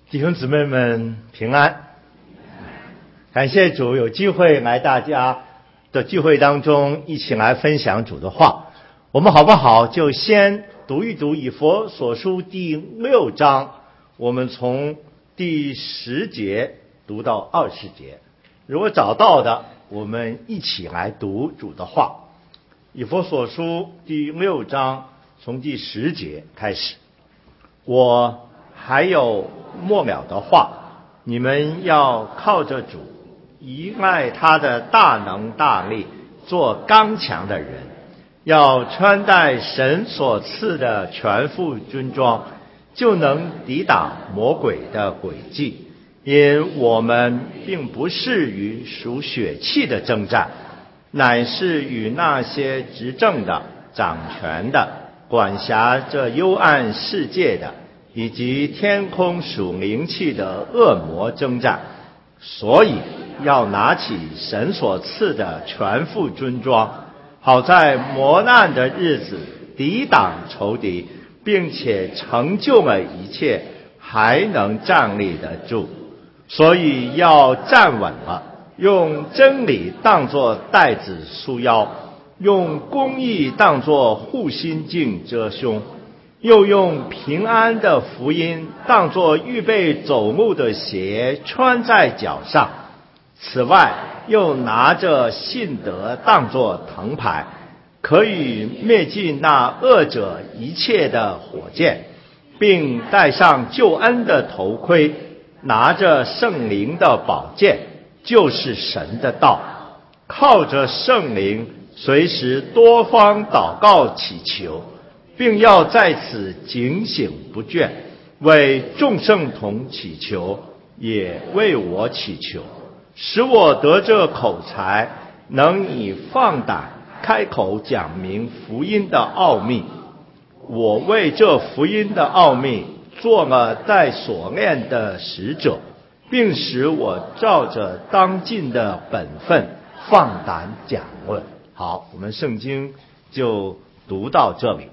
弟兄姊妹们平安，感谢主有机会来大家的聚会当中一起来分享主的话。我们好不好就先读一读以弗所书第6章，我们从第10节读到20节。如果找到的，我们一起来读主的话。以弗所书第6章从第10节开始。我还有末了的话，你们要靠着主，依赖他的大能大力，做刚强的人，要穿戴神所赐的全副军装，就能抵挡魔鬼的诡计。因我们并不是与属血气的征战，乃是与那些执政的、掌权的、管辖这幽暗世界的，以及天空属灵气的恶魔征战。所以要拿起神所赐的全副军装，好在磨难的日子抵挡仇敌，并且成就了一切，还能站立得住。所以要站稳了，用真理当作带子束腰，用公义当作护心镜遮胸，又用平安的福音当作预备走路的鞋穿在脚上。此外，又拿着信德当作藤牌，可以灭尽那恶者一切的火箭，并戴上救恩的头盔，拿着圣灵的宝剑，就是神的道，靠着圣灵随时多方祷告祈求，并要在此警醒不倦，为众圣同祈求，也为我祈求，使我得这口才，能以放胆开口讲明福音的奥秘。我为这福音的奥秘做了带锁链的使者，并使我照着当尽的本分放胆讲论。好，我们圣经就读到这里。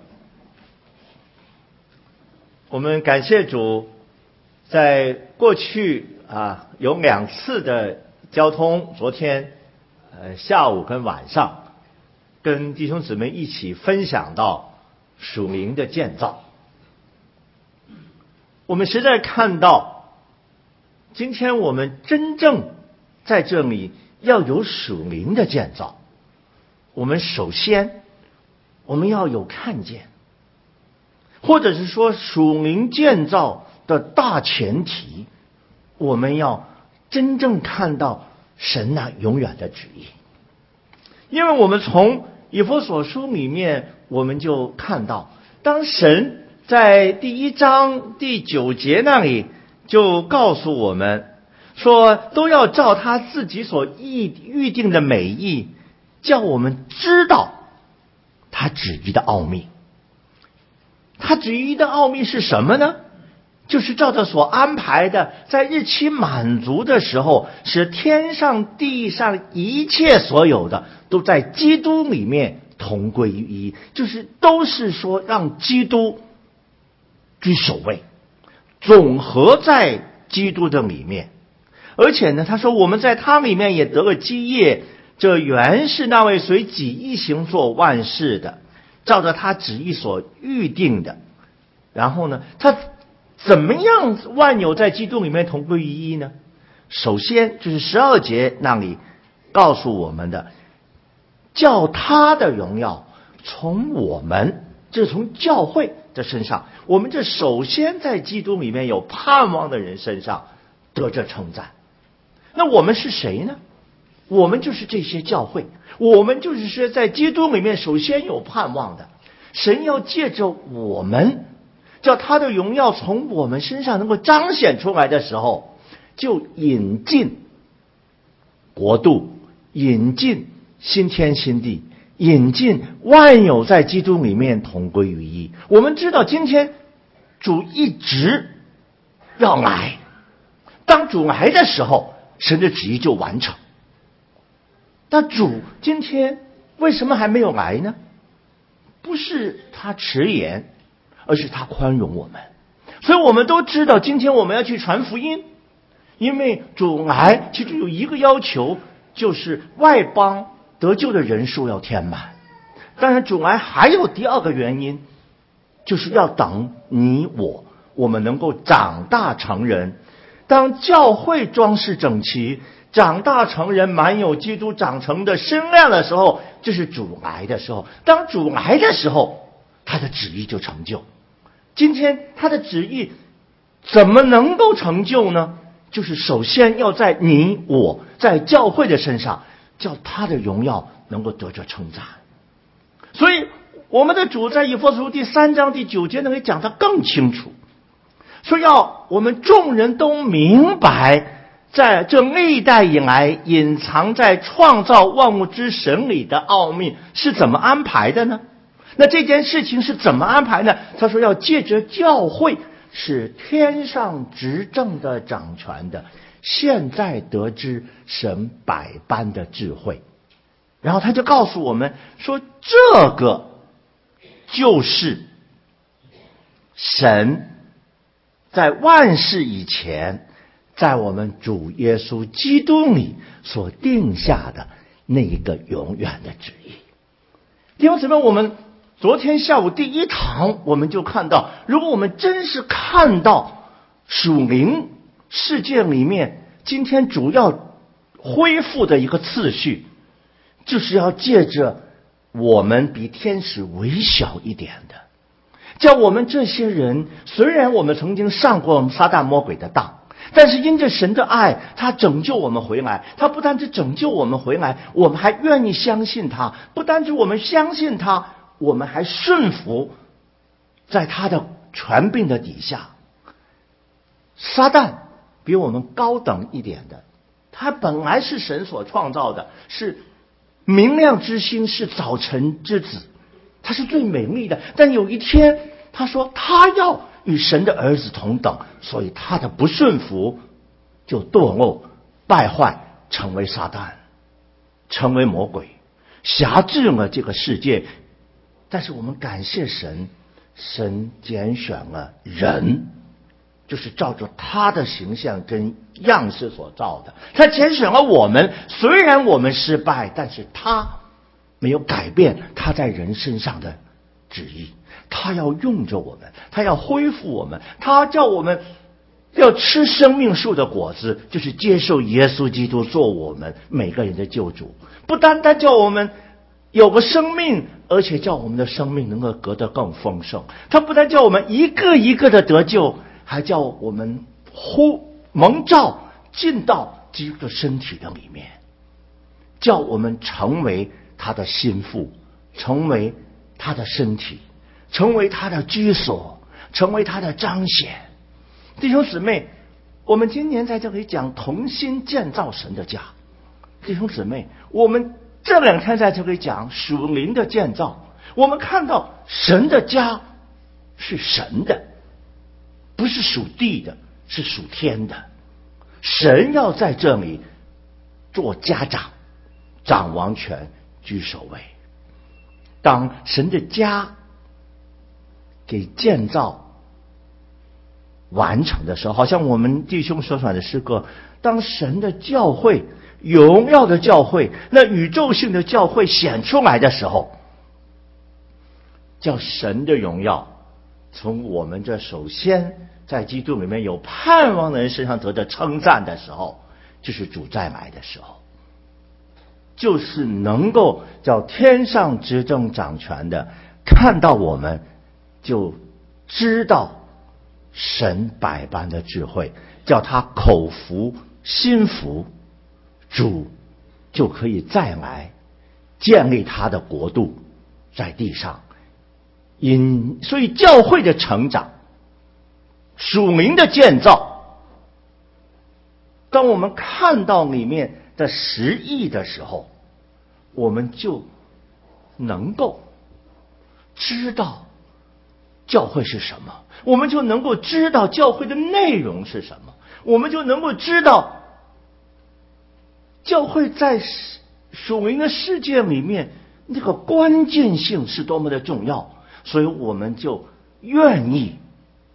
我们感谢主，在过去有2次的交通，昨天下午跟晚上，跟弟兄姊妹一起分享到属灵的建造。我们实在看到，今天我们真正在这里要有属灵的建造，我们首先我们要有看见，或者是说属灵建造的大前提，我们要真正看到神那永远的旨意。因为我们从以弗所书里面我们就看到，当神在第1章第9节那里就告诉我们说，都要照他自己所预定的美意，叫我们知道他旨意的奥秘。他旨意的奥秘是什么呢？就是照着所安排的，在日期满足的时候，使天上地上一切所有的都在基督里面同归于一，就是都是说让基督居首位，总合在基督的里面。而且呢，他说我们在他里面也得了基业，这原是那位随己意行做万事的，照着他旨意所预定的。然后呢，他怎么样万有在基督里面同归于一呢？首先就是12节那里告诉我们的，叫他的荣耀从我们，就是从教会的身上，我们这首先在基督里面有盼望的人身上得着称赞。那我们是谁呢？我们就是这些教会，我们就是说在基督里面首先有盼望的。神要借着我们，叫他的荣耀从我们身上能够彰显出来的时候，就引进国度，引进新天新地，引进万有在基督里面同归于一。我们知道今天主一直要来，当主来的时候，神的旨意就完成。但主今天为什么还没有来呢？不是他迟延，而是他宽容我们。 所以我们都知道今天我们要去传福音，因为主来其实有一个要求，就是外邦得救的人数要填满。当然主来还有第二个原因，就是要等你我们能够长大成人。当教会装饰整齐，长大成人，满有基督长成的身量的时候，这是主来的时候。当主来的时候，他的旨意就成就。今天他的旨意怎么能够成就呢？就是首先要在你我在教会的身上，叫他的荣耀能够得着称赞。所以我们的主在以弗所书第3章第9节那里讲得更清楚，说要我们众人都明白，在这历代以来隐藏在创造万物之神里的奥秘是怎么安排的呢？那这件事情是怎么安排呢？他说要借着教会，使天上执政的掌权的现在得知神百般的智慧。然后他就告诉我们说，这个就是神在万事以前，在我们主耶稣基督里所定下的那一个永远的旨意。弟兄姊妹，我们昨天下午第一堂我们就看到，如果我们真是看到属灵世界里面今天主要恢复的一个次序，就是要借着我们比天使微小一点的，叫我们这些人，虽然我们曾经上过撒旦魔鬼的当，但是因着神的爱，他拯救我们回来。他不单只拯救我们回来，我们还愿意相信他。不单只我们相信他，我们还顺服在他的权柄的底下。撒旦比我们高等一点的，他本来是神所创造的，是明亮之星，是早晨之子，他是最美丽的。但有一天他说他要与神的儿子同等，所以他的不顺服就堕落败坏，成为撒旦，成为魔鬼，辖制了这个世界。但是我们感谢神，神拣选了人，就是照着他的形象跟样式所造的。他拣选了我们，虽然我们失败，但是他没有改变他在人身上的旨意。他要用着我们，他要恢复我们，他叫我们要吃生命树的果子，就是接受耶稣基督做我们每个人的救主。不单单叫我们有个生命，而且叫我们的生命能够得得更丰盛。他不但叫我们一个一个的得救，还叫我们蒙召进到基督的身体的里面，叫我们成为他的心腹，成为他的身体，成为他的居所，成为他的彰显。弟兄姊妹，我们今年在这里讲同心建造神的家。弟兄姊妹，我们这2天在这里讲属灵的建造。我们看到神的家是神的，不是属地的，是属天的。神要在这里做家长，掌王权，居首位。当神的家给建造完成的时候，好像我们弟兄所选的诗歌，当神的教会，荣耀的教会，那宇宙性的教会显出来的时候，叫神的荣耀从我们这首先在基督里面有盼望的人身上得到称赞的时候，就是主再来的时候，就是能够叫天上执政掌权的看到我们，就知道神百般的智慧，叫他口服心服，主就可以再来建立他的国度在地上。所以教会的成长，属灵的建造，当我们看到里面的实意的时候，我们就能够知道教会是什么，我们就能够知道教会的内容是什么，我们就能够知道教会在属灵的世界里面那个关键性是多么的重要。所以我们就愿意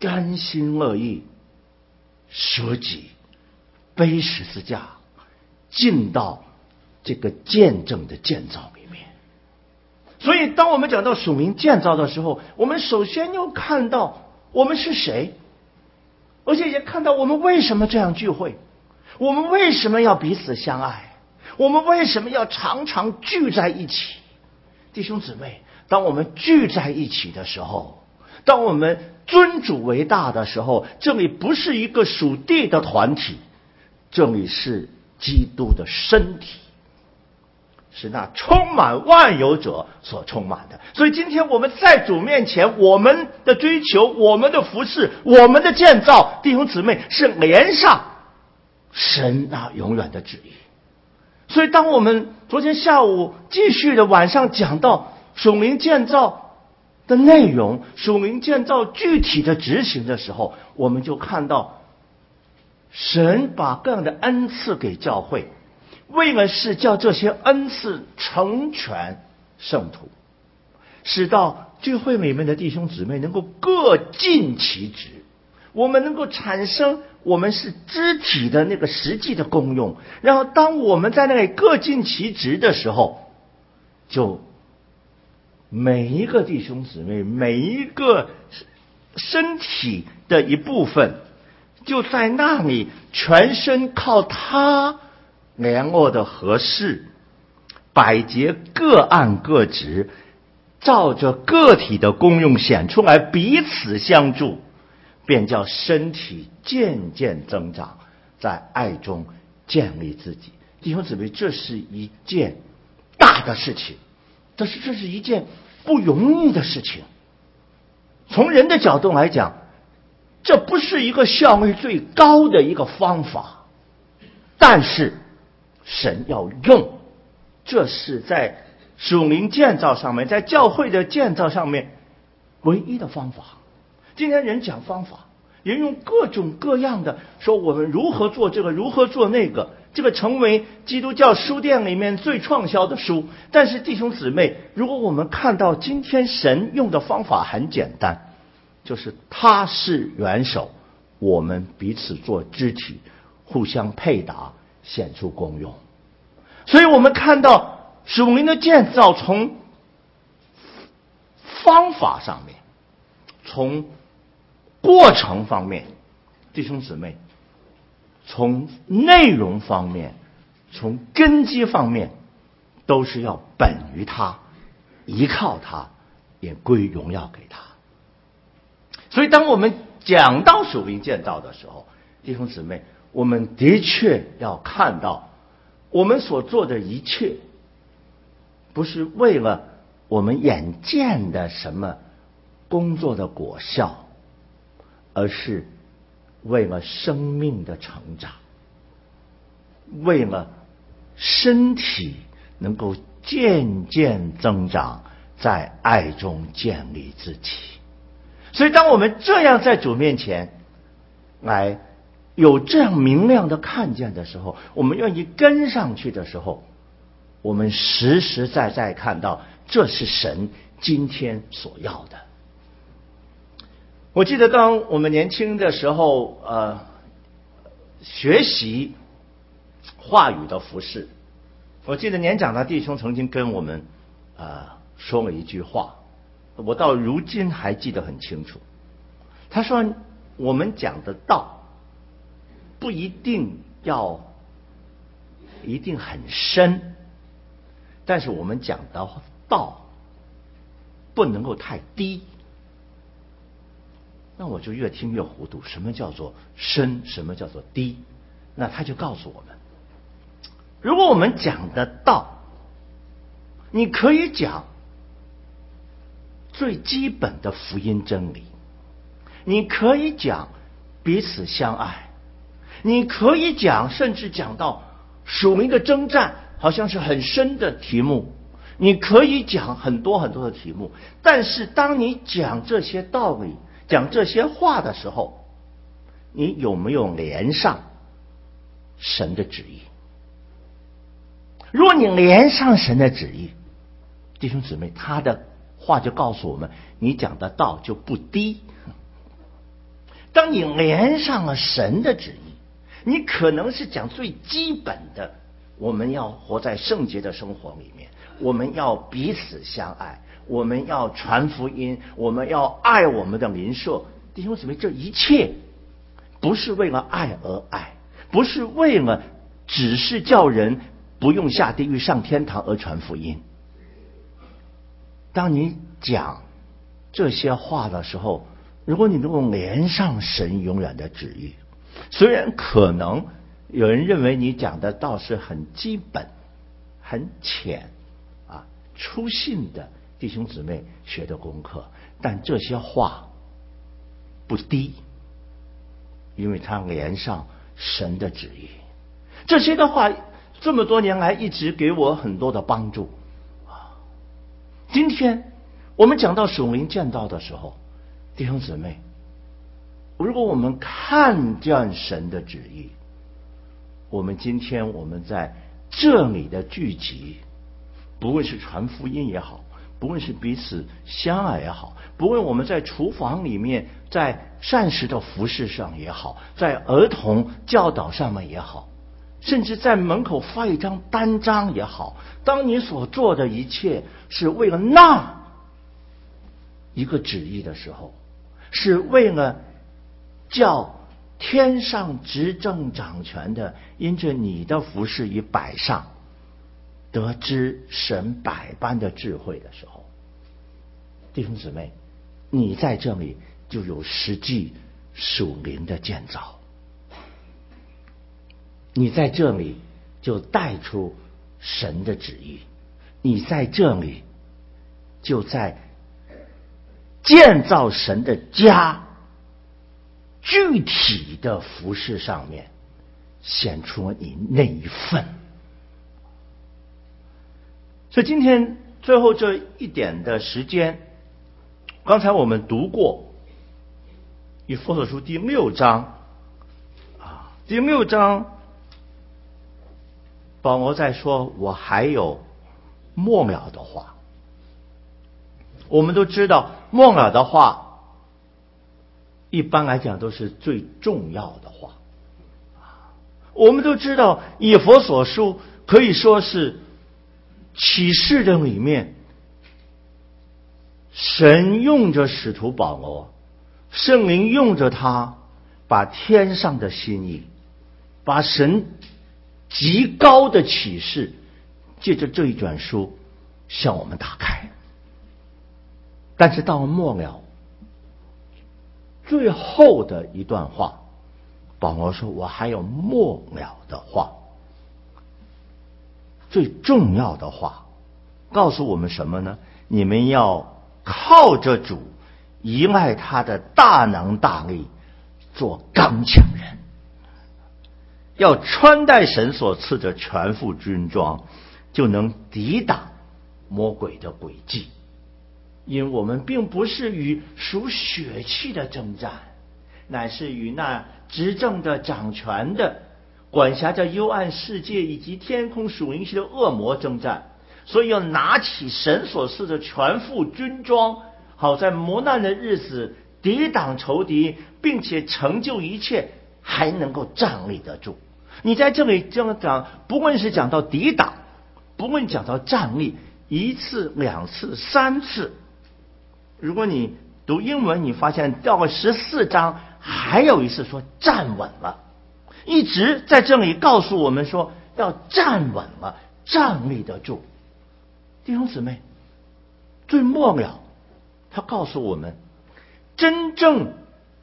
甘心乐意舍己背十字架，进到这个见证的建造里面。所以当我们讲到属灵建造的时候，我们首先要看到我们是谁，而且也看到我们为什么这样聚会，我们为什么要彼此相爱，我们为什么要常常聚在一起。弟兄姊妹，当我们聚在一起的时候，当我们尊主为大的时候，这里不是一个属地的团体，这里是基督的身体，是那充满万有者所充满的。所以今天我们在主面前，我们的追求，我们的服事，我们的建造，弟兄姊妹，是连上神那永远的旨意。所以当我们昨天下午继续的晚上讲到属灵建造的内容，属灵建造具体的执行的时候，我们就看到神把各样的恩赐给教会，为了是叫这些恩赐成全圣徒，使到聚会里面的弟兄姊妹能够各尽其职，我们能够产生我们是肢体的那个实际的功用。然后当我们在那里各尽其职的时候，就每一个弟兄姊妹，每一个身体的一部分，就在那里全身靠他联络的合适，百节各按各职，照着个体的功用显出来，彼此相助，便叫身体渐渐增长，在爱中建立自己。弟兄姊妹，这是一件大的事情，这是一件不容易的事情。从人的角度来讲，这不是一个效率最高的一个方法，但是神要用，这是在属灵建造上面，在教会的建造上面唯一的方法。今天人讲方法，人用各种各样的说我们如何做这个，如何做那个，这个成为基督教书店里面最畅销的书。但是弟兄姊妹，如果我们看到今天神用的方法很简单，就是他是元首，我们彼此做肢体，互相配搭，显出功用。所以我们看到属灵的建造，从方法上面，从过程方面，弟兄姊妹，从内容方面，从根基方面，都是要本于他，依靠他，也归荣耀给他。所以当我们讲到属灵建造的时候，弟兄姊妹，我们的确要看到我们所做的一切，不是为了我们眼见的什么工作的果效，而是为了生命的成长，为了身体能够渐渐增长，在爱中建立自己。所以当我们这样在主面前来有这样明亮的看见的时候，我们愿意跟上去的时候，我们实实在在看到这是神今天所要的。我记得当我们年轻的时候学习话语的服事，我记得年长的弟兄曾经跟我们说了一句话，我到如今还记得很清楚。他说我们讲的道不一定很深，但是我们讲的道不能够太低。那我就越听越糊涂，什么叫做深，什么叫做低？那他就告诉我们，如果我们讲的道，你可以讲最基本的福音真理，你可以讲彼此相爱，你可以讲甚至讲到属灵的征战，好像是很深的题目，你可以讲很多很多的题目。但是当你讲这些道理，讲这些话的时候，你有没有连上神的旨意？如果你连上神的旨意，弟兄姊妹，他的话就告诉我们，你讲的道就不低。 当你连上了神的旨意，你可能是讲最基本的，我们要活在圣洁的生活里面，我们要彼此相爱，我们要传福音，我们要爱我们的邻舍。弟兄姊妹，这一切不是为了爱而爱，不是为了只是叫人不用下地狱上天堂而传福音。当你讲这些话的时候，如果你能够连上神永远的旨意，虽然可能有人认为你讲的倒是很基本很浅初信的弟兄姊妹学的功课，但这些话不低，因为它连上神的旨意。这些的话这么多年来一直给我很多的帮助。今天我们讲到属灵见到的时候，弟兄姊妹，如果我们看见神的旨意，我们今天我们在这里的聚集，不论是传福音也好，不论是彼此相爱也好，不论我们在厨房里面，在膳食的服侍上也好，在儿童教导上面也好，甚至在门口发一张单张也好，当你所做的一切是为了那一个旨意的时候，是为了叫天上执政掌权的因着你的服事已摆上，得知神百般的智慧的时候，弟兄姊妹，你在这里就有实际属灵的建造，你在这里就带出神的旨意，你在这里就在建造神的家具体的服事上面显出你那一份。所以今天最后这一点的时间，刚才我们读过以弗所书第6章第6章保罗在说我还有末了的话。我们都知道末了的话一般来讲都是最重要的话。我们都知道以弗所书可以说是启示的里面，神用着使徒保罗，圣灵用着他，把天上的心意，把神极高的启示借着这一卷书向我们打开。但是到了末了最后的一段话，保罗说我还有末了的话，最重要的话告诉我们什么呢？你们要靠着主，依赖他的大能大力，做刚强人，要穿戴神所赐的全副军装，就能抵挡魔鬼的诡计。因为我们并不是与属血气的征战，乃是与那执政的掌权的管辖着幽暗世界以及天空属灵系的恶魔征战。所以要拿起神所赐的全副军装，好在磨难的日子抵挡仇敌，并且成就一切，还能够站立得住。你在这里这样讲，不论是讲到抵挡，不论讲到站立，一次两次三次，如果你读英文，你发现到了14章还有一次说站稳了，一直在这里告诉我们说要站稳了，站立得住。弟兄姊妹，最末了他告诉我们，真正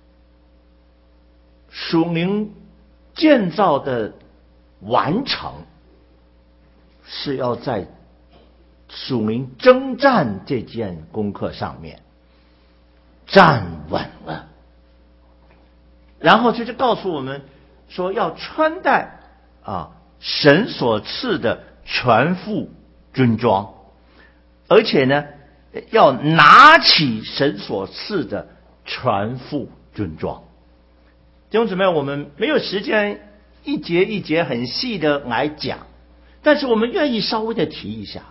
属灵建造的完成是要在属灵征战这件功课上面站稳了。然后就是告诉我们说要穿戴神所赐的全副军装，而且呢要拿起神所赐的全副军装。弟兄姊妹，我们没有时间一节一节很细的来讲，但是我们愿意稍微的提一下。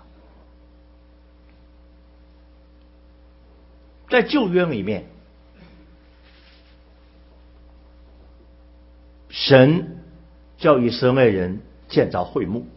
在旧约里面， 神叫以色列人建造会幕，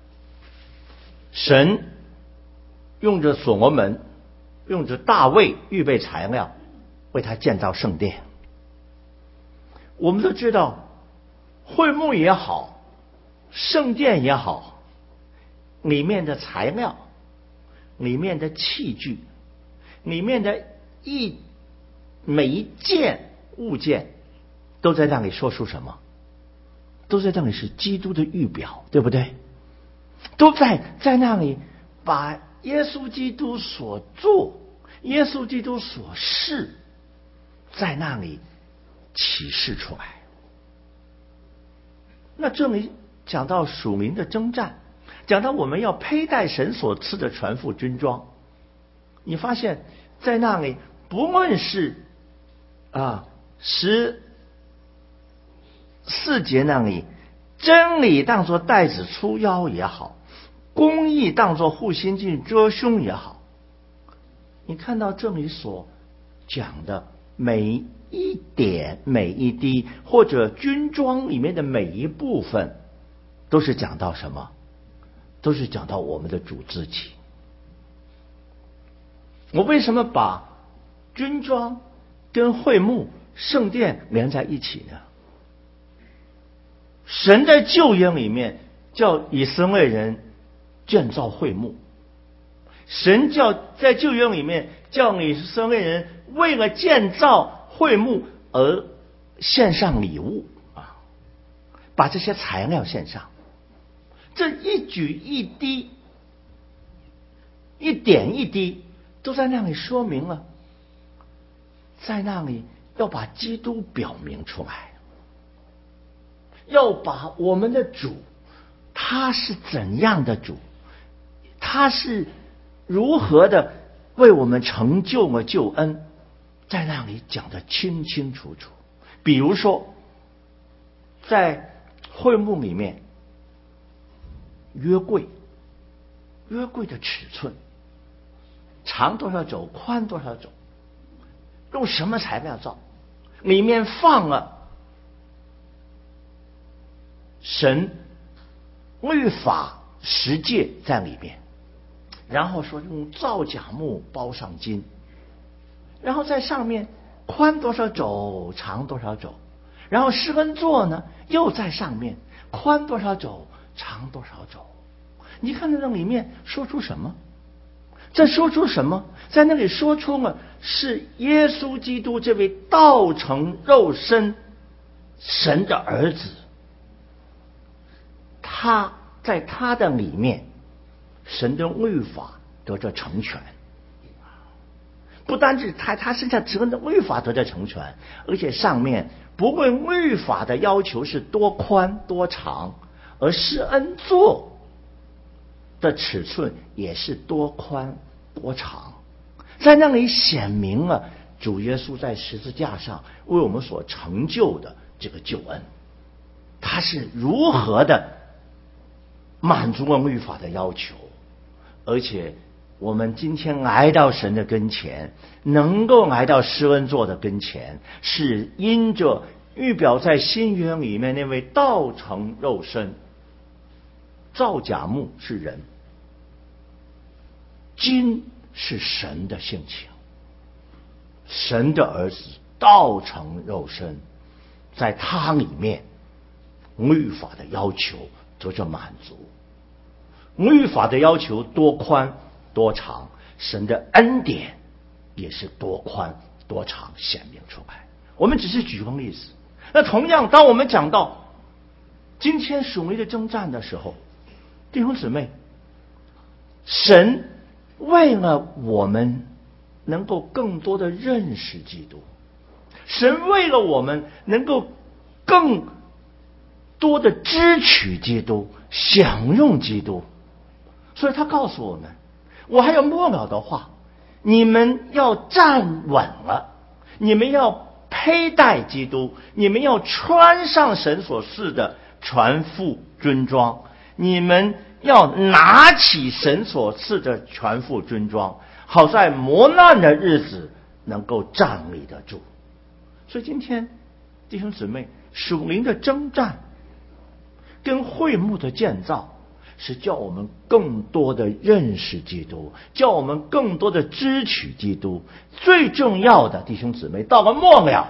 神用着所罗门，用着大卫预备材料，为他建造圣殿。我们都知道，会幕也好，圣殿也好，里面的材料，里面的器具，里面的每一件物件，都在那里说出什么？都在那里是基督的预表，对不对？都在那里把耶稣基督所做，耶稣基督所示，在那里启示出来。那这里讲到属灵的征战，讲到我们要佩戴神所赐的全副军装。你发现在那里，不论是14节那里，真理当作带子束腰也好，公义当作护心镜遮胸也好，你看到这里所讲的每一点每一滴，或者军装里面的每一部分，都是讲到什么？都是讲到我们的主自己。我为什么把军装跟会幕圣殿连在一起呢？神在旧约里面叫以色列人建造会幕，神在旧约里面叫以色列人为了建造会幕而献上礼物把这些材料献上。这一举一滴，一点一滴，都在那里说明了，在那里要把基督表明出来，要把我们的主，他是怎样的主，他是如何的为我们成就了救恩，在那里讲得清清楚楚。比如说在会幕里面，约柜的尺寸，长多少肘，宽多少肘，用什么材料造，里面放了神律法十诫在里面，然后说用皂荚木包上金，然后在上面宽多少肘，长多少肘，然后施恩座呢又在上面，宽多少肘，长多少肘。你看那里面说出什么？在说出什么？在那里说出了是耶稣基督这位道成肉身神的儿子，他在他的里面，神的律法得着成全。不单是他身上神的律法得着成全，而且上面不论律法的要求是多宽多长，而施恩座的尺寸也是多宽多长，在那里显明了主耶稣在十字架上为我们所成就的这个救恩，他是如何的满足了律法的要求，而且我们今天来到神的跟前，能够来到施恩座的跟前，是因着预表在新约里面那位道成肉身。皂荚木是人，金是神的性情，神的儿子道成肉身，在他里面律法的要求得着满足。律法的要求多宽多长，神的恩典也是多宽多长显明出来。我们只是举个例子。那同样当我们讲到今天属灵的征战的时候，弟兄姊妹，神为了我们能够更多的认识基督，神为了我们能够更多的支取基督，享用基督，所以他告诉我们，我还有末了的话，你们要站稳了，你们要佩戴基督，你们要穿上神所赐的全副军装，你们要拿起神所赐的全副军装，好在磨难的日子能够站立得住。所以今天弟兄姊妹， 属灵的征战跟会幕的建造，是叫我们更多的认识基督，叫我们更多的支取基督。最重要的，弟兄姊妹，到了末了，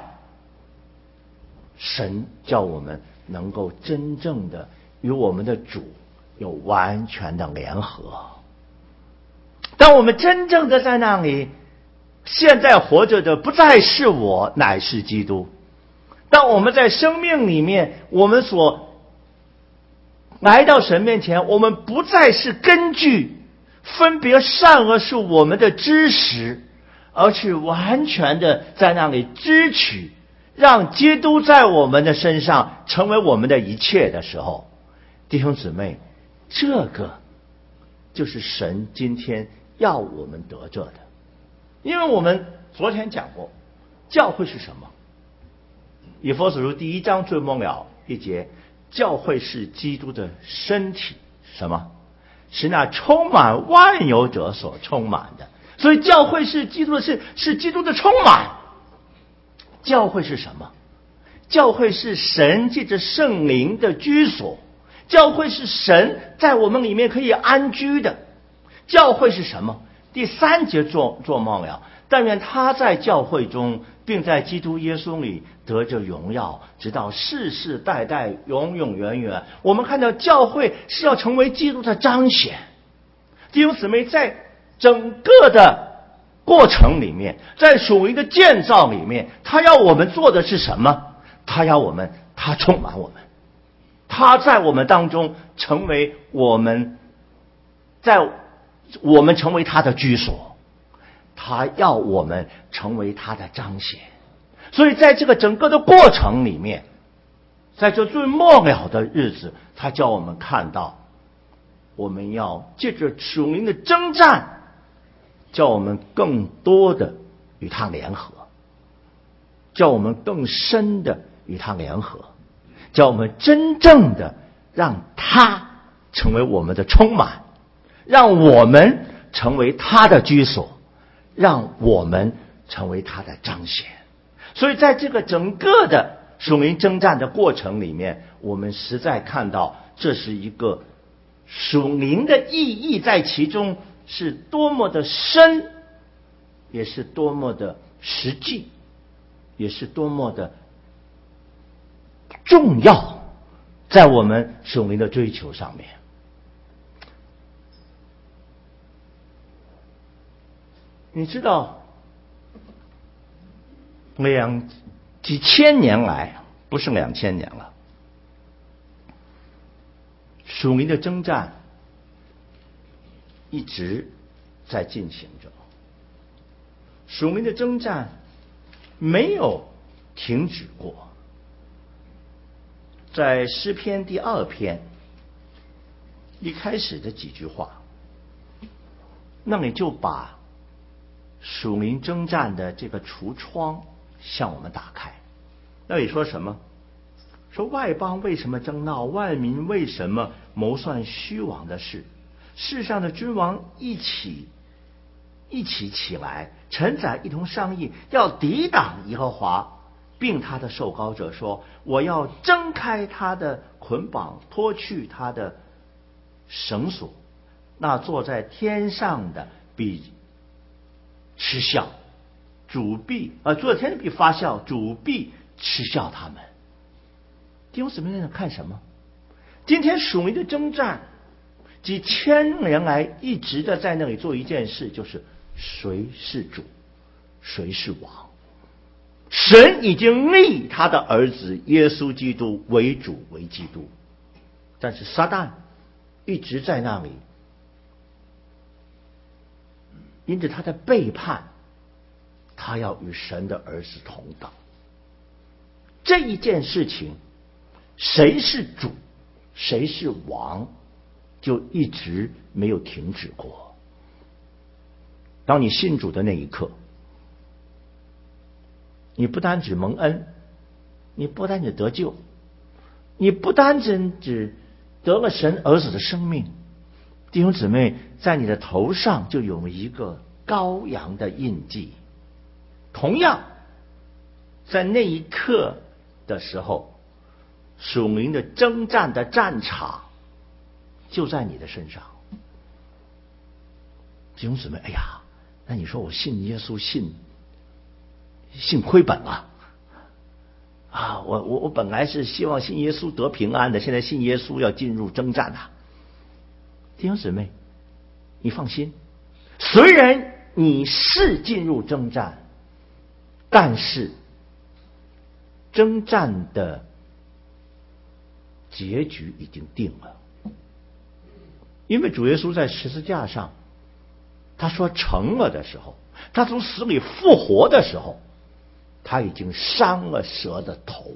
神叫我们能够真正的与我们的主有完全的联合。当我们真正的在那里，现在活着的不再是我，乃是基督。当我们在生命里面，我们所来到神面前，我们不再是根据分别善恶是我们的知识，而是完全的在那里支取，让基督在我们的身上成为我们的一切的时候，弟兄姊妹，这个就是神今天要我们得着的。因为我们昨天讲过，教会是什么？以弗所书第1章最末了一节，教会是基督的身体，什么？是那充满万有者所充满的。所以教会是基督的，是基督的充满。教会是什么？教会是神借着圣灵的居所，教会是神在我们里面可以安居的。教会是什么？第3节做梦了，但愿他在教会中，并在基督耶稣里得着荣耀，直到世世代代永永远远。我们看到教会是要成为基督的彰显。弟兄姊妹，在整个的过程里面，在属灵的建造里面，他要我们做的是什么？他充满我们，他在我们当中成为我们成为他的居所，他要我们成为他的彰显。所以在这个整个的过程里面，在这最末了的日子，他叫我们看到，我们要借着属灵的征战，叫我们更多的与他联合，叫我们更深的与他联合，叫我们真正的让他成为我们的充满，让我们成为他的居所，让我们成为他的彰显。所以在这个整个的属灵征战的过程里面，我们实在看到这是一个属灵的意义，在其中是多么的深，也是多么的实际，也是多么的重要，在我们属灵的追求上面。你知道几千年来，不是2000年了，属灵的征战一直在进行着，属灵的征战没有停止过。在诗篇第2篇一开始的几句话，那你就把属灵征战的这个橱窗向我们打开。那里说什么？说外邦为什么争闹，万民为什么谋算虚妄的事？世上的君王一起起来，臣宰一同商议，要抵挡耶和华，并他的受膏者，说：我要挣开他的捆绑，脱去他的绳索。那坐在天上的必嗤笑，坐在天上必发笑，主必嗤笑他们。弟兄姊妹在看什么？今天属灵的征战几千年来一直的在那里做一件事，就是谁是主，谁是王。神已经立他的儿子耶稣基督为主为基督，但是撒旦一直在那里，因着他的背叛，他要与神的儿子同等。这一件事情，谁是主，谁是王，就一直没有停止过。当你信主的那一刻，你不单只蒙恩，你不单只得救，你不单只得了神儿子的生命，弟兄姊妹，在你的头上就有一个羔羊的印记。同样在那一刻的时候， 属灵的征战的战场就在你的身上。弟兄姊妹，哎呀，那你说我信耶稣信亏本了啊！我本来是希望信耶稣得平安的，现在信耶稣要进入征战啊！弟兄姊妹，你放心，虽然你是进入征战，但是征战的结局已经定了，因为主耶稣在十字架上他说成了的时候，他从死里复活的时候，他已经伤了蛇的头，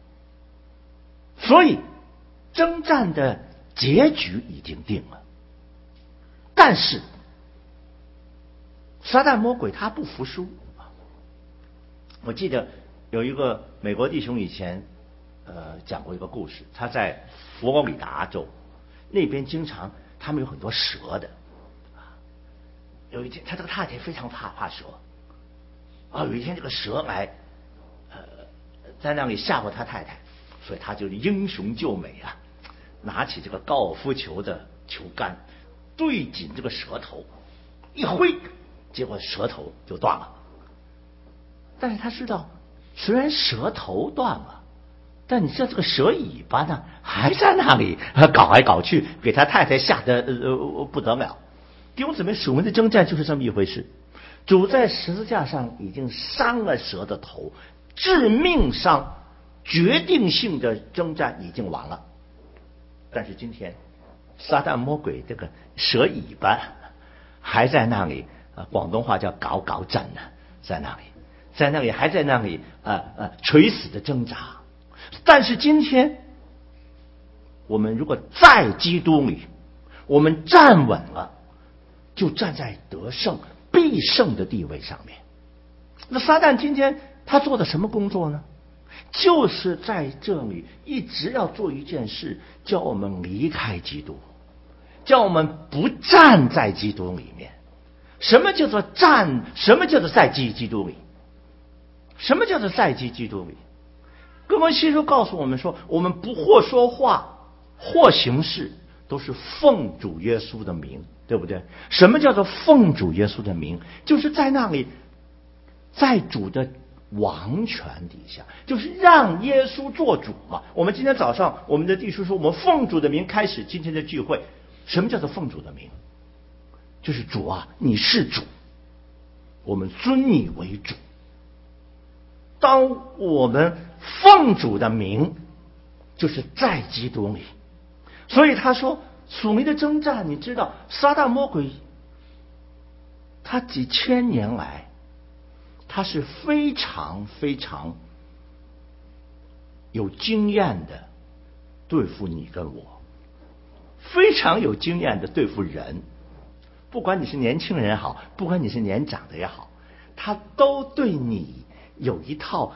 所以征战的结局已经定了。但是撒旦魔鬼他不服输。我记得有一个美国弟兄以前讲过一个故事，他在佛罗里达州那边经常他们有很多蛇的。有一天他这个太太非常怕蛇啊，有一天这个蛇来在那里吓唬他太太，所以他就英雄救美啊，拿起这个高尔夫球的球杆对紧这个蛇头一挥，结果蛇头就断了。但是他知道虽然蛇头断了，但你知道这个蛇尾巴呢还在那里搞来搞去，给他太太吓得不得了。弟兄姊妹，属灵的征战就是这么一回事。主在十字架上已经伤了蛇的头，致命伤决定性的征战已经完了。但是今天撒旦魔鬼这个蛇尾巴还在那里，广东话叫搞搞震呢，在那里还在那里垂死的挣扎。但是今天我们如果在基督里，我们站稳了，就站在得胜必胜的地位上面。那撒旦今天他做的什么工作呢？就是在这里一直要做一件事，叫我们离开基督，叫我们不站在基督里面。什么叫做站？什么叫做在基督里？什么叫做在基督里？哥林多前书告诉我们说，我们不或说话或行事，都是奉主耶稣的名，对不对？什么叫做奉主耶稣的名？就是在那里，在主的王权底下，就是让耶稣做主嘛。我们今天早上我们的弟兄说，我们奉主的名开始今天的聚会。什么叫做奉主的名？就是主啊，你是主，我们尊你为主。当我们奉主的名，就是在基督里。所以他说属灵的征战，你知道撒旦魔鬼他几千年来他是非常非常有经验的对付你跟我，非常有经验的对付人。不管你是年轻人也好，不管你是年长的也好，他都对你有一套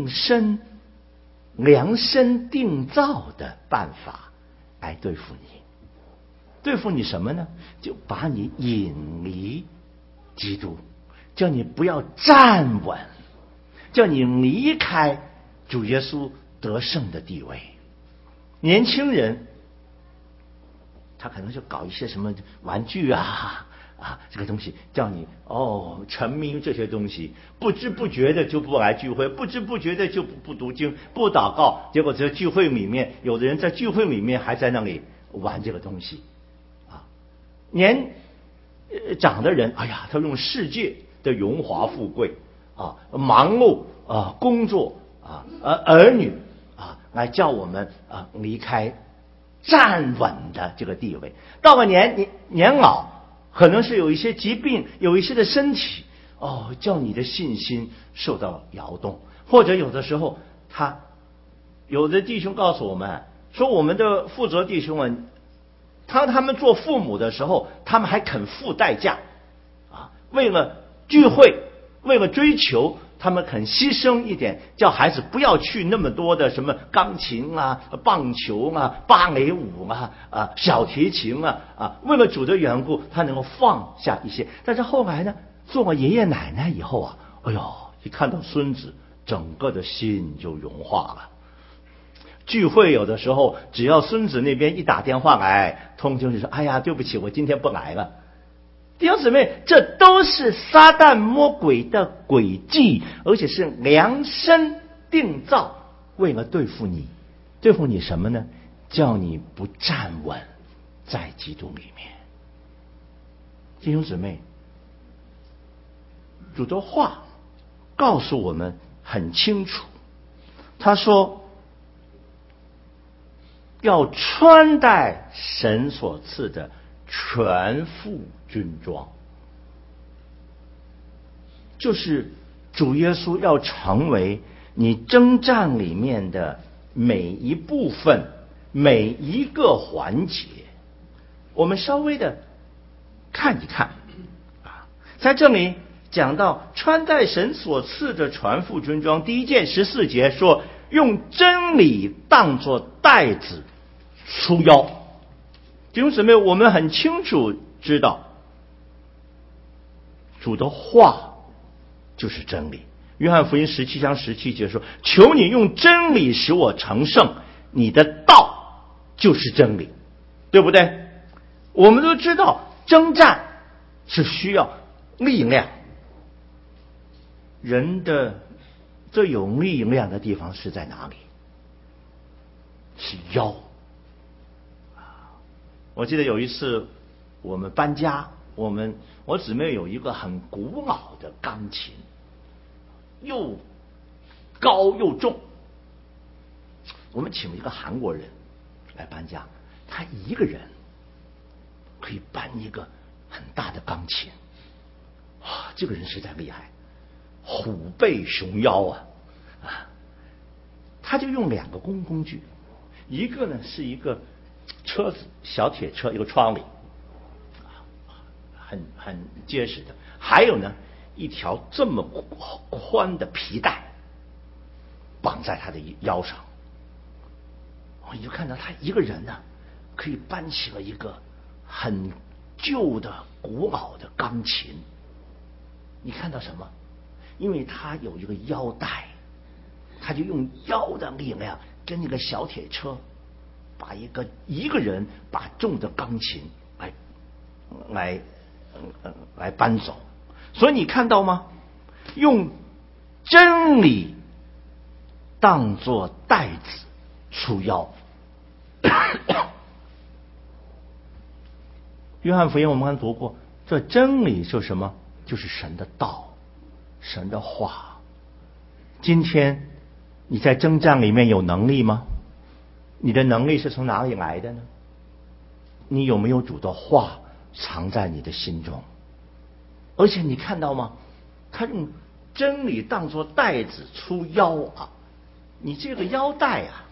量身定造的办法来对付你。对付你什么呢？就把你引离基督，叫你不要站稳，叫你离开主耶稣得胜的地位。年轻人他可能就搞一些什么玩具这个东西，叫你沉迷于这些东西，不知不觉的就不来聚会，不知不觉的就不读经不祷告，结果在聚会里面，有的人在聚会里面还在那里玩这个东西年长的人，哎呀，他用世界的荣华富贵忙碌工作儿女来叫我们离开站稳的这个地位。到了年老，可能是有一些疾病，有一些的身体叫你的信心受到摇动。或者有的时候有的弟兄告诉我们说，我们的负责弟兄们当他们做父母的时候，他们还肯付代价为了聚会，为了追求，他们肯牺牲一点，叫孩子不要去那么多的什么钢琴棒球芭蕾舞小提琴为了主的缘故，他能够放下一些。但是后来呢，做了爷爷奶奶以后一看到孙子，整个的心就融化了。 聚会有的时候，只要孙子那边一打电话来，通通就说：“哎呀，对不起，我今天不来了。”弟兄姊妹，这都是撒旦魔鬼的诡计，而且是量身定造，为了对付你。对付你什么呢？叫你不站稳在基督里面。弟兄姊妹，主的话告诉我们很清楚，他说要穿戴神所赐的全副军装，就是主耶稣要成为你征战里面的每一部分，每一个环节。我们稍微的看一看啊，在这里讲到穿戴神所赐的全副军装，第一件14节说，用真理当作带子束腰。弟兄姊妹，我们很清楚知道，主的话就是真理。约翰福音17章17节说，求你用真理使我成圣，你的道就是真理，对不对？我们都知道征战是需要力量，人的最有力量的地方是在哪里？是腰。我记得有一次我们搬家，我姊妹有一个很古老的钢琴，又高又重。我们请了一个韩国人来搬家，他一个人可以搬一个很大的钢琴。哇，这个人实在厉害，虎背熊腰啊！他就用2个工具，一个呢是一个车子，小铁车，一个窗里，很结实的。还有呢，一条这么宽的皮带绑在他的腰上。你就看到他一个人呢，可以搬起了一个很旧的古老的钢琴。你看到什么？因为他有一个腰带，他就用腰的力量跟那个小铁车把一个人把重的钢琴来搬走。所以你看到吗？用真理当作带子束腰。约翰福音我们刚读过，这真理是什么？就是神的道，神的话。今天你在征战里面有能力吗？你的能力是从哪里来的呢？你有没有主的话藏在你的心中？而且你看到吗？他用真理当作带子束腰啊！你这个腰带啊，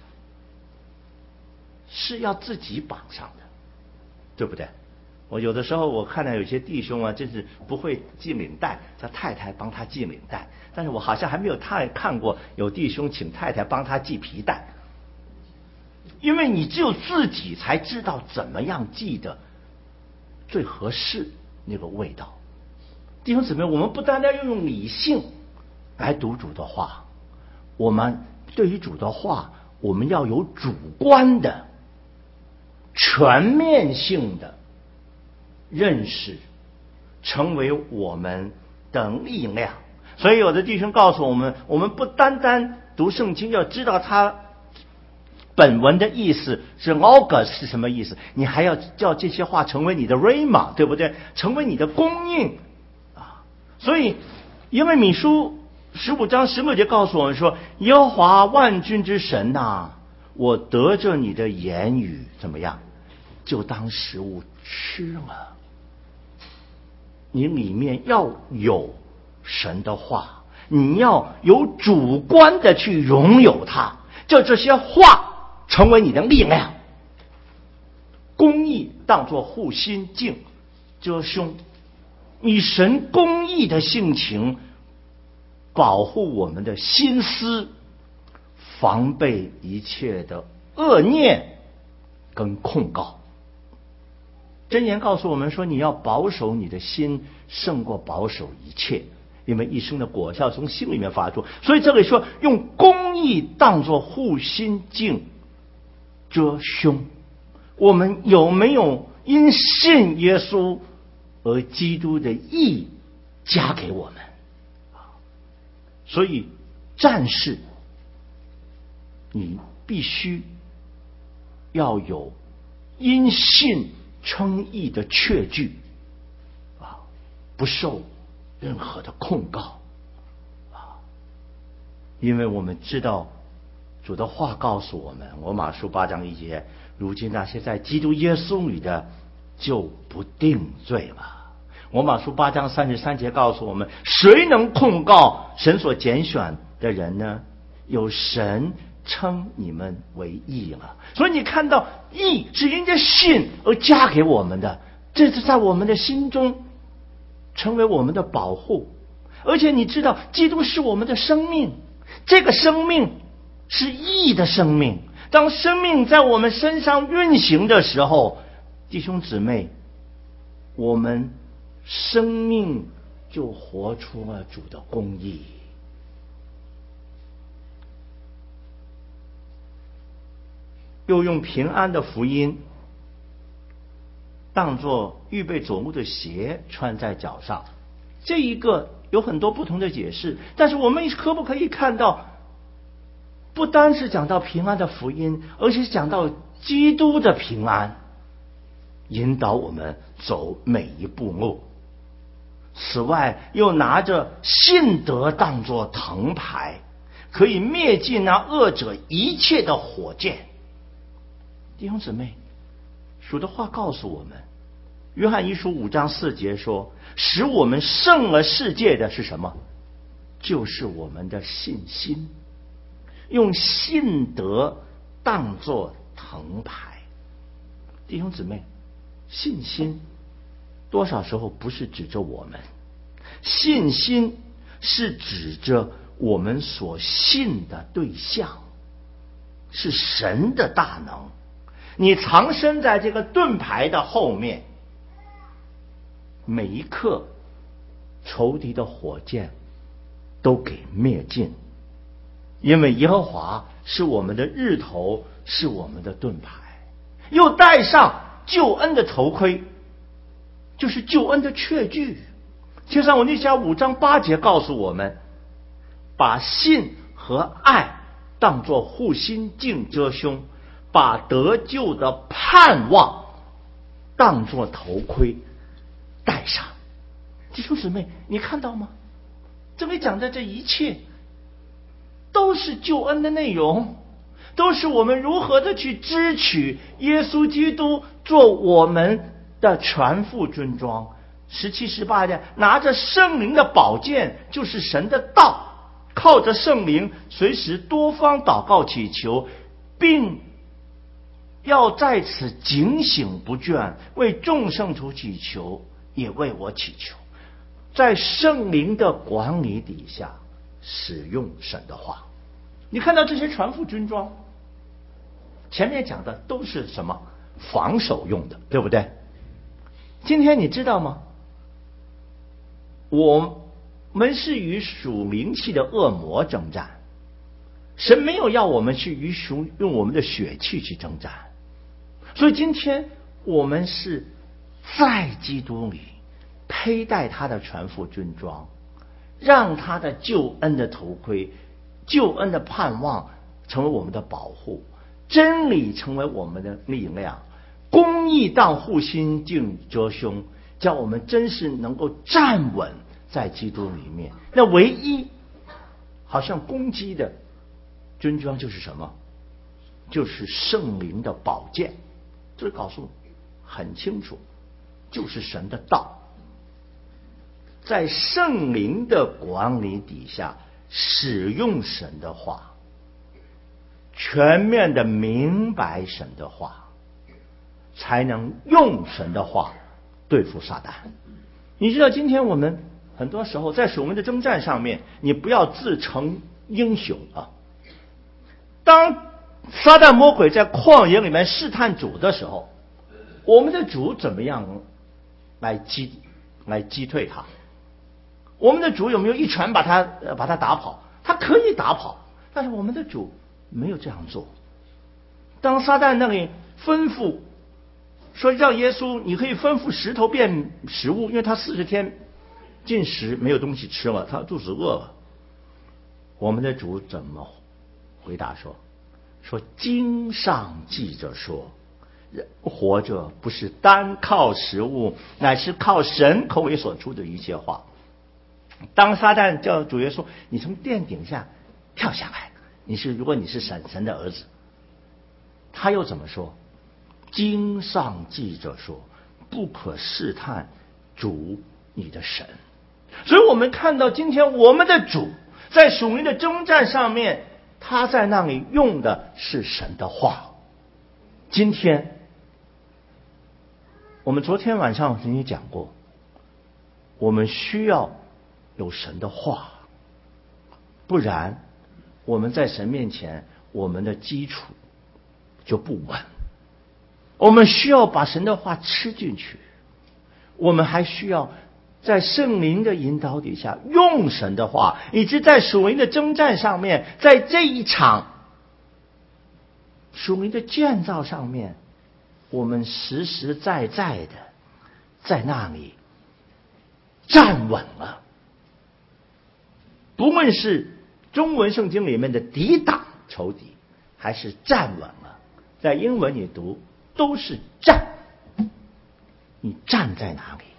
是要自己绑上的，对不对？我有的时候我看到有些弟兄啊，真是不会系领带，他太太帮他系领带，但是我好像还没有看过有弟兄请太太帮他系皮带。因为你只有自己才知道怎么样系的最合适那个味道。弟兄姊妹，我们不单单要用理性来读主的话，我们对于主的话，我们要有主观的、全面性的认识，成为我们的力量。所以有的弟兄告诉我们，我们不单单读圣经，要知道它本文的意思是 logos 是什么意思，你还要叫这些话成为你的 rhema， 对不对？成为你的供应啊！所以耶利米书15章16节告诉我们说，耶和华万军之神啊，我得着你的言语怎么样，就当食物吃了。你里面要有神的话，你要有主观的去拥有它，就这些话成为你的力量。公义当作护心镜遮胸，以神公义的性情保护我们的心思，防备一切的恶念跟控告。箴言告诉我们说，你要保守你的心胜过保守一切，因为一生的果效从心里面发出。所以这里说用公义当作护心镜遮胸。我们有没有因信耶稣而基督的义加给我们？所以战士，你必须要有因信称义的确据不受任何的控告因为我们知道主的话告诉我们，罗马书8章1节，如今那些在基督耶稣里的就不定罪了。罗马书8章33节告诉我们，谁能控告神所拣选的人呢？有神称你们为义了。所以你看到义是因着信而加给我们的，这是在我们的心中成为我们的保护。而且你知道基督是我们的生命，这个生命是义的生命。当生命在我们身上运行的时候，弟兄姊妹，我们生命就活出了主的公义。又用平安的福音当作预备走路的鞋穿在脚上，这一个有很多不同的解释，但是我们可不可以看到，不单是讲到平安的福音，而且讲到基督的平安引导我们走每一步路。此外又拿着信德当作藤牌，可以灭尽那恶者一切的火箭。弟兄姊妹，主的话告诉我们，约翰一书5章4节说，使我们胜了世界的是什么？就是我们的信心。用信德当作藤牌。弟兄姊妹，信心多少时候不是指着我们，信心是指着我们所信的对象，是神的大能。你藏身在这个盾牌的后面，每一刻仇敌的火箭都给灭尽，因为耶和华是我们的日头，是我们的盾牌。又戴上救恩的头盔，就是救恩的确据。帖撒罗尼迦5章8节告诉我们，把信和爱当作护心镜遮胸，把得救的盼望当作头盔戴上。弟兄姊妹，你看到吗？这里讲的这一切都是救恩的内容，都是我们如何的去支取耶稣基督做我们的全副军装。17、18节，拿着圣灵的宝剑，就是神的道，靠着圣灵随时多方祷告祈求，并要在此警醒不倦，为众圣徒祈求，也为我祈求。在圣灵的管理底下使用神的话。你看到这些全副军装，前面讲的都是什么？防守用的，对不对？今天你知道吗？我们是与属灵气的恶魔征战，神没有要我们去用我们的血气去征战。所以今天我们是在基督里佩戴他的全副军装，让他的救恩的头盔、救恩的盼望成为我们的保护，真理成为我们的力量，公义当护心镜遮胸，叫我们真是能够站稳在基督里面。那唯一好像攻击的军装就是什么？就是圣灵的宝剑。这告诉很清楚，就是神的道。在圣灵的管理底下使用神的话，全面的明白神的话，才能用神的话对付撒旦。你知道今天我们很多时候在属灵的征战上面，你不要自称英雄啊。当撒旦魔鬼在旷野里面试探主的时候，我们的主怎么样来击退他？我们的主有没有一拳把他打跑？他可以打跑，但是我们的主没有这样做。 当撒旦那里吩咐说让耶稣，你可以吩咐石头变食物，因为他40天禁食没有东西吃了，他肚子饿了。我们的主怎么回答说？说经上记着说，人活着不是单靠食物，乃是靠神口里所出的一切话。当撒旦叫主耶稣，你从殿顶下跳下来，如果你是神的儿子，他又怎么说？经上记着说，不可试探主你的神。所以我们看到今天我们的主在属灵的征战上面，他在那里用的是神的话。今天我们昨天晚上曾经讲过，我们需要有神的话，不然我们在神面前，我们的基础就不稳。我们需要把神的话吃进去，我们还需要在圣灵的引导底下用神的话，以致在属灵的征战上面，在这一场属灵的建造上面，我们实实在在的在那里站稳了。不论是中文圣经里面的抵挡仇敌，还是站稳了，在英文你读都是站。你站在哪里？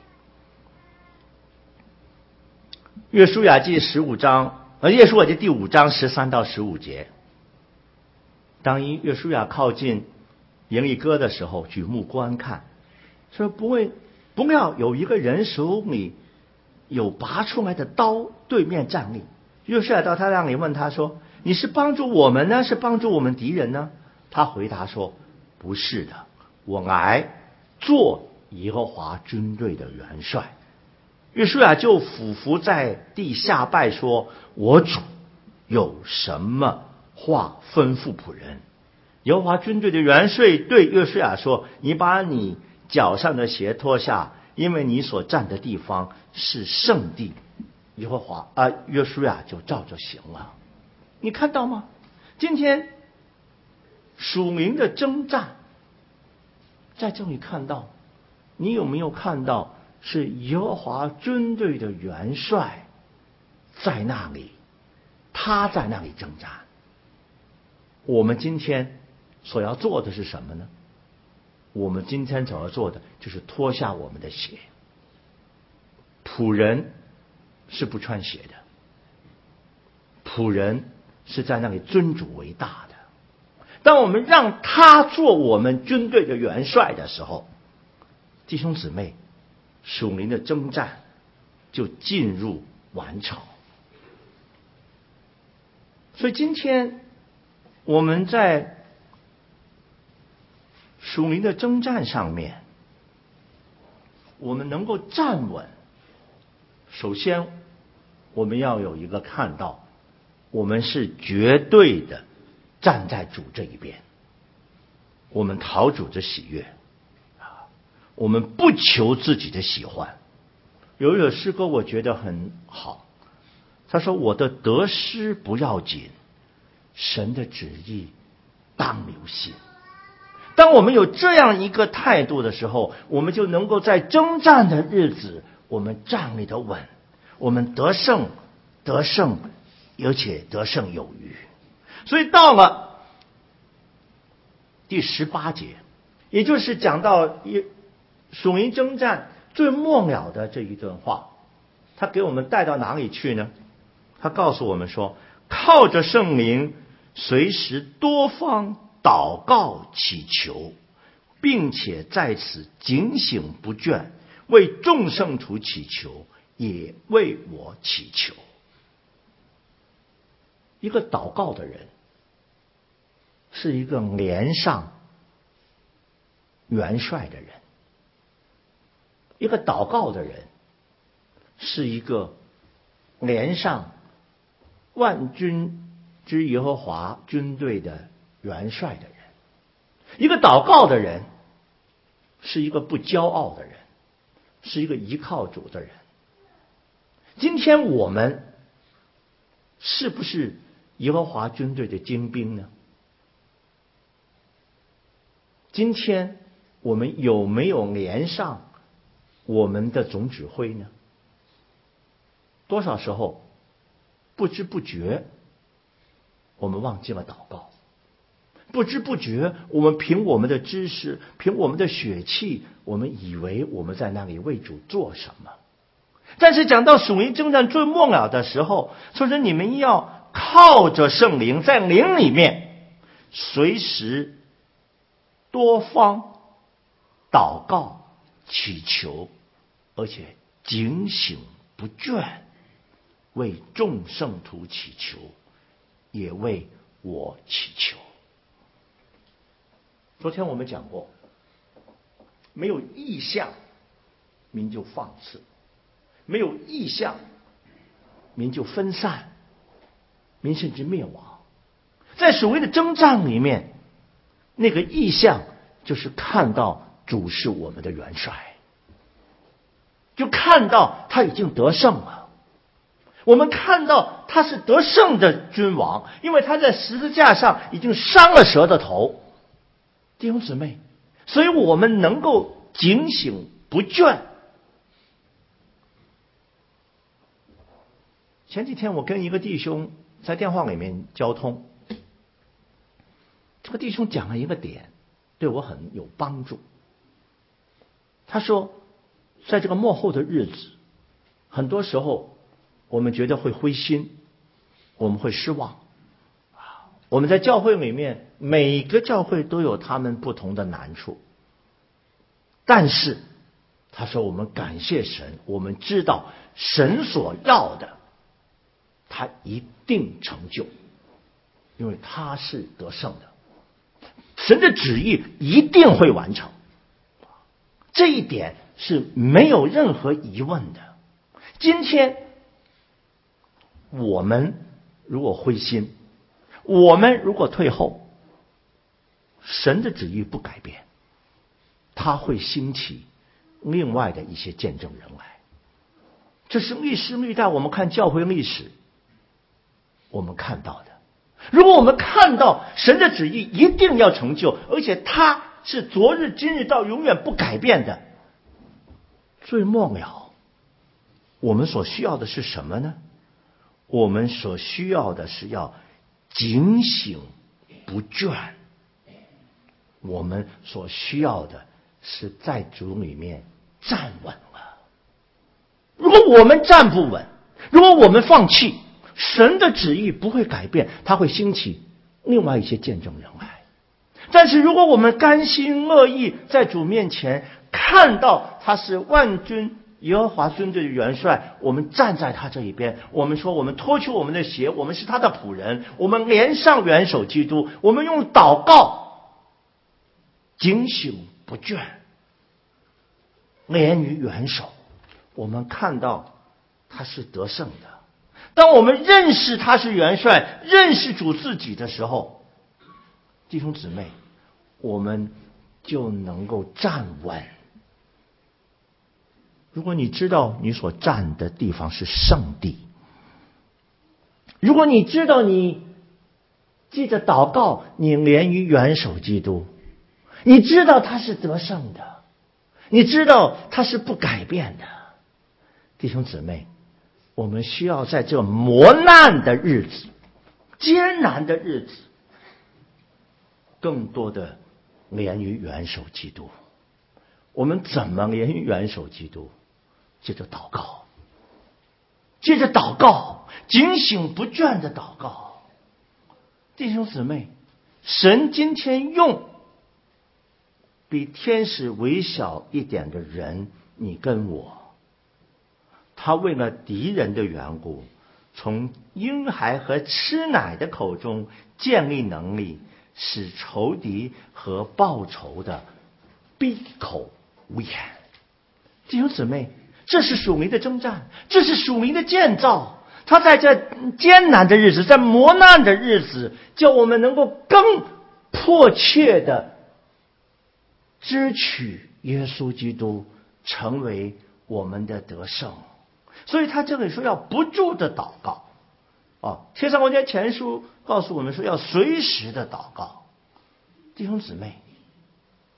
约书亚记15章，约书亚记第5章13到15节。当约书亚靠近营利哥的时候，举目观看，说不要有一个人手里有拔出来的刀对面站立。约书亚到他那里问他说：“你是帮助我们呢，是帮助我们敌人呢？”他回答说：“不是的，我来做耶和华军队的元帅。”约书亚就俯伏在地下拜说：“我主有什么话吩咐仆人？”耶和华军队的元帅对约书亚说：“你把你脚上的鞋脱下，因为你所站的地方是圣地。”约书亚就照着行了。你看到吗？今天属灵的征战在这里看到，你有没有看到是耶和华军队的元帅在那里，他在那里征战。我们今天所要做的是什么呢？我们今天所要做的就是脱下我们的鞋。仆人是不穿鞋的，仆人是在那里尊主为大的。当我们让他做我们军队的元帅的时候，弟兄姊妹，属灵的征战就进入完成。所以今天我们在属灵的征战上面，我们能够站稳，首先我们要有一个看到，我们是绝对的站在主这一边，我们讨主的喜悦，我们不求自己的喜欢。有一首诗歌我觉得很好，他说：“我的得失不要紧，神的旨意当留心。”当我们有这样一个态度的时候，我们就能够在征战的日子，我们站立得稳，我们得胜，而且得胜有余。所以到了第18节，也就是讲到属灵征战最末了的这一段话，他给我们带到哪里去呢？他告诉我们说，靠着圣灵随时多方祷告祈求，并且在此警醒不倦，为众圣徒祈求，也为我祈求。一个祷告的人是一个连上元帅的人，一个祷告的人是一个连上万军之耶和华军队的元帅的人，一个祷告的人是一个不骄傲的人，是一个依靠主的人。今天我们是不是耶和华军队的精兵呢？ 今天我们有没有连上我们的总指挥呢？多少时候不知不觉我们忘记了祷告，不知不觉我们凭我们的知识，凭我们的血气，我们以为我们在那里为主做什么。但是讲到属灵征战最末了的时候，说是你们要靠着圣灵，在灵里面随时多方祷告祈求，而且警醒不倦，为众圣徒祈求，也为我祈求。昨天我们讲过，没有意向民就放肆，没有意向民就分散，民甚至灭亡。在所谓的征战里面，那个意向就是看到主是我们的元帅，就看到他已经得胜了。我们看到他是得胜的君王，因为他在十字架上已经伤了蛇的头。弟兄姊妹，所以我们能够警醒不倦。前几天我跟一个弟兄在电话里面交通，这个弟兄讲了一个点，对我很有帮助。他说，在这个末后的日子，很多时候我们觉得会灰心，我们会失望。我们在教会里面，每个教会都有他们不同的难处，但是他说我们感谢神，我们知道神所要的他一定成就，因为他是得胜的，神的旨意一定会完成，这一点是没有任何疑问的。今天我们如果灰心，我们如果退后，神的旨意不改变，他会兴起另外的一些见证人来。这是历史历代我们看教会历史我们看到的。如果我们看到神的旨意一定要成就，而且他是昨日今日到永远不改变的，最末了我们所需要的是什么呢？我们所需要的是要警醒不倦，我们所需要的是在主里面站稳了。如果我们站不稳，如果我们放弃，神的旨意不会改变，他会兴起另外一些见证人来。但是如果我们甘心乐意在主面前看到他是万军耶和华军队的元帅，我们站在他这一边，我们说我们脱去我们的鞋，我们是他的仆人，我们连上元首基督，我们用祷告警醒不倦，连于元首，我们看到他是得胜的。当我们认识他是元帅，认识主自己的时候，弟兄姊妹，我们就能够站稳。如果你知道你所站的地方是圣地，如果你知道你记着祷告，你连于元首基督，你知道他是得胜的，你知道他是不改变的，弟兄姊妹，我们需要在这磨难的日子，艰难的日子，更多的连于元首基督。我们怎么连于元首基督？接着祷告，接着祷告，警醒不倦的祷告。弟兄姊妹，神今天用比天使微小一点的人，你跟我，他为了敌人的缘故，从婴孩和吃奶的口中建立能力，使仇敌和报仇的闭口无言。弟兄姊妹，这是属灵的征战，这是属灵的建造。他在这艰难的日子，在磨难的日子，叫我们能够更迫切的支取耶稣基督，成为我们的得胜。所以他这里说要不住的祷告。帖撒罗尼迦前书告诉我们说要随时的祷告。弟兄姊妹，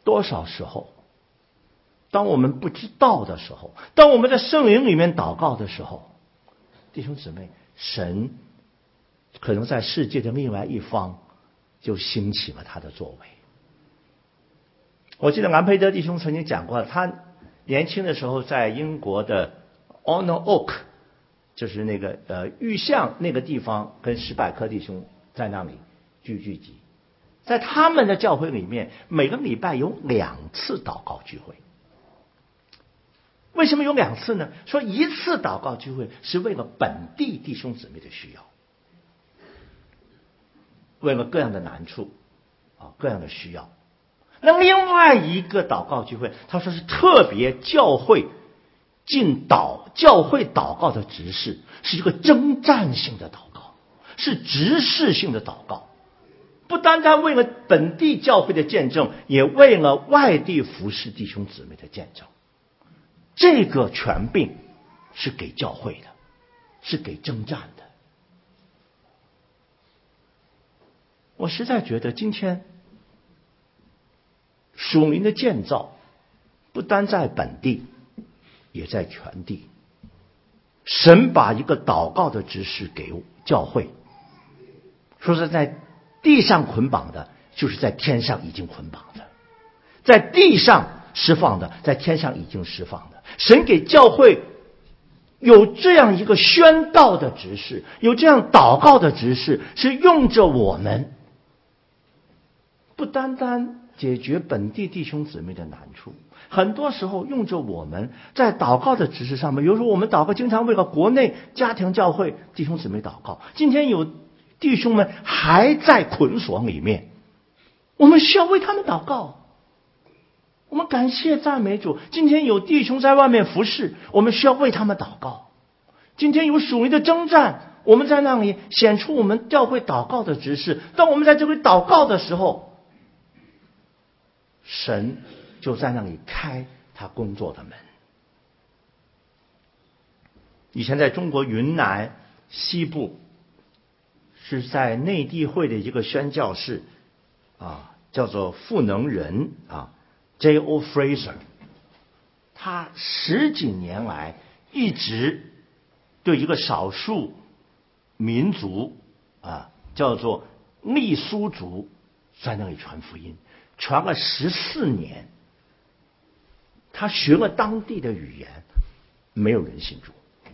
多少时候，当我们不知道的时候，当我们在圣灵里面祷告的时候，弟兄姊妹，神可能在世界的另外一方就兴起了他的作为。我记得兰佩德弟兄曾经讲过，他年轻的时候在英国的 Honor Oak， 就是那个玉像那个地方，跟史百克弟兄在那里聚集。在他们的教会里面，每个礼拜有2次祷告聚会。为什么有2次呢？说一次祷告聚会是为了本地弟兄姊妹的需要，为了各样的难处各样的需要。那另外一个祷告聚会，他说是特别教会教会祷告的执事，是一个征战性的祷告，是执事性的祷告，不单单为了本地教会的见证，也为了外地服侍弟兄姊妹的见证。这个权柄是给教会的，是给征战的。我实在觉得今天属灵的建造不单在本地，也在全地。神把一个祷告的执事给教会，说是在地上捆绑的，就是在天上已经捆绑的；在地上释放的，在天上已经释放的。神给教会有这样一个宣道的执事，有这样祷告的执事，是用着我们不单单解决本地弟兄姊妹的难处，很多时候用着我们在祷告的执事上面。比如说我们祷告经常为了国内家庭教会弟兄姊妹祷告，今天有弟兄们还在捆锁里面，我们需要为他们祷告。我们感谢赞美主，今天有弟兄在外面服侍，我们需要为他们祷告。今天有属灵的征战，我们在那里显出我们教会祷告的执事。当我们在这里祷告的时候，神就在那里开他工作的门。以前在中国云南西部，是在内地会的一个宣教士叫做赋能人J.O. Fraser， 他10几年来一直对一个少数民族叫做傈僳族在那里传福音，传了14年。他学了当地的语言，没有人信主。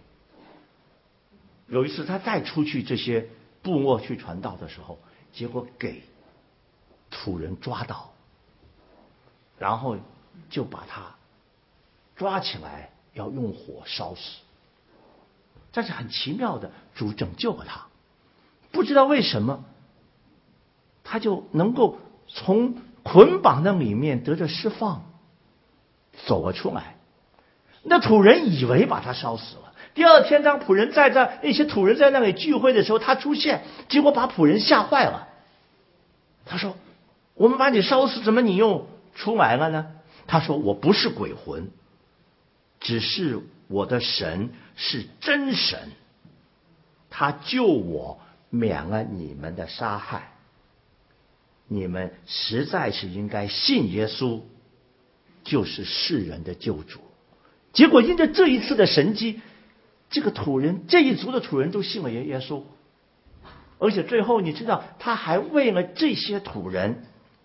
有一次他再出去这些部落去传道的时候，结果给土人抓到，然后就把他抓起来，要用火烧死。但是很奇妙的，主拯救了他，不知道为什么他就能够从捆绑的里面得着释放，走了出来。那土人以为把他烧死了。第二天当仆人那些土人在那里聚会的时候，他出现，结果把仆人吓坏了。他说，我们把你烧死，怎么你又出来了呢？他说，我不是鬼魂，只是我的神是真神，他救我免了你们的杀害。你们实在是应该信耶稣，就是世人的救主。结果因着这一次的神迹，这个土人，这一族的土人都信了耶稣。而且最后你知道，他还为了这些土人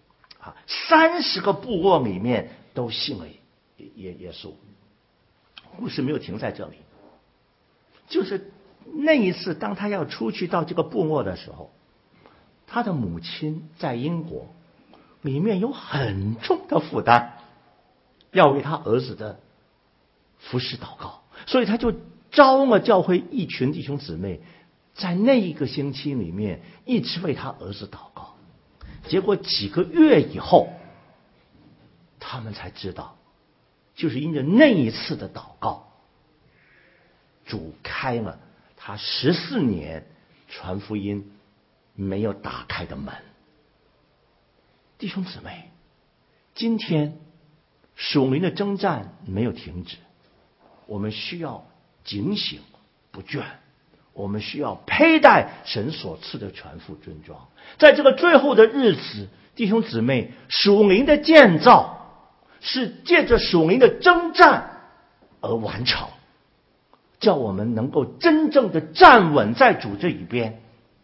30个部落里面都信了耶稣。故事没有停在这里，就是那一次当他要出去到这个部落的时候，他的母亲在英国，里面有很重的负担，要为他儿子的服侍祷告，所以他就招了教会一群弟兄姊妹，在那一个星期里面一直为他儿子祷告。结果几个月以后，他们才知道，就是因着那一次的祷告，主开了他14年传福音没有打开的门。弟兄姊妹，今天属灵的征战没有停止，我们需要警醒不倦，我们需要佩戴神所赐的全副军装。在这个最后的日子，弟兄姊妹，属灵的建造是借着属灵的征战而完成，叫我们能够真正的站稳在主这一边，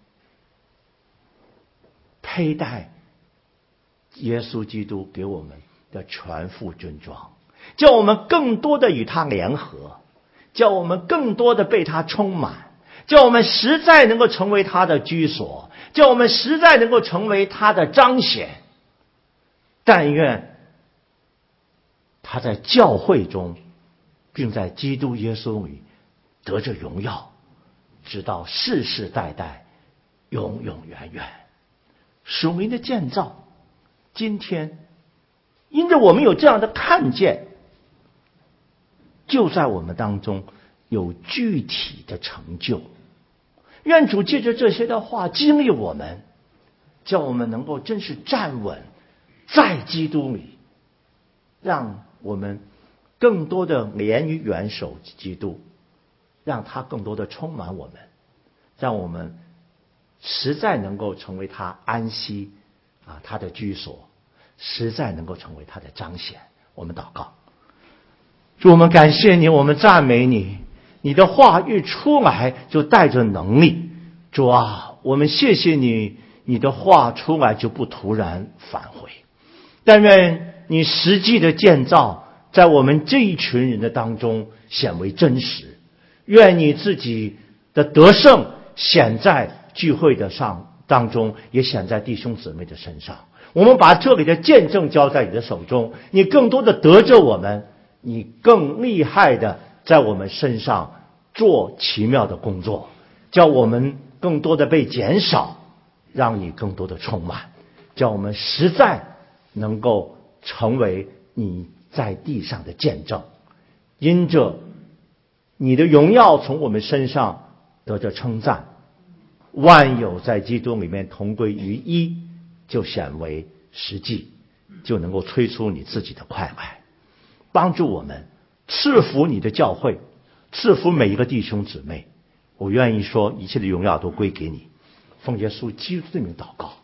佩戴耶稣基督给我们的全副军装，叫我们更多的与他联合，叫我们更多的被他充满，叫我们实在能够成为他的居所，叫我们实在能够成为他的彰显。但愿他在教会中，并在基督耶稣里得着荣耀，直到世世代代，永永远远。属灵的建造，今天因着我们有这样的看见，就在我们当中有具体的成就。愿主借着这些的话激励我们，叫我们能够真是站稳在基督里，让我们更多的连于元首基督，让他更多的充满我们，让我们实在能够成为他安息他的居所，实在能够成为他的彰显。我们祷告。主，我们感谢你，我们赞美你，你的话一出来就带着能力。主啊，我们谢谢你，你的话出来就不突然返回。但愿你实际的建造在我们这一群人的当中显为真实，愿你自己的得胜显在聚会的当中，也显在弟兄姊妹的身上。我们把这里的见证交在你的手中，你更多的得着我们，你更厉害的在我们身上做奇妙的工作，叫我们更多的被减少，让你更多的充满，叫我们实在能够成为你在地上的见证，因着你的荣耀从我们身上得着称赞，万有在基督里面同归于一，就显为实际，就能够催出你自己的快来，帮助我们赐福你的教会，赐福每一个弟兄姊妹。我愿意说一切的荣耀都归给你，奉耶稣基督的名祷告。